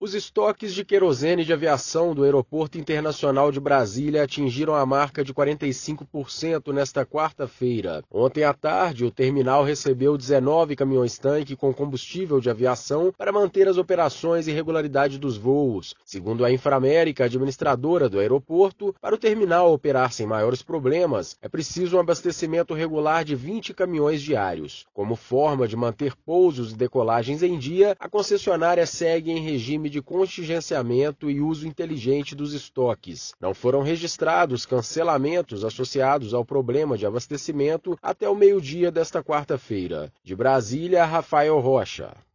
Os estoques de querosene de aviação do Aeroporto Internacional de Brasília atingiram a marca de 45% nesta quarta-feira. Ontem à tarde, o terminal recebeu 19 caminhões-tanque com combustível de aviação para manter as operações e regularidade dos voos. Segundo a Inframérica, administradora do aeroporto, para o terminal operar sem maiores problemas, é preciso um abastecimento regular de 20 caminhões diários. Como forma de manter pousos e decolagens em dia, a concessionária segue em regime de contingenciamento e uso inteligente dos estoques. Não foram registrados cancelamentos associados ao problema de abastecimento até o meio-dia desta quarta-feira. De Brasília, Rafael Rocha.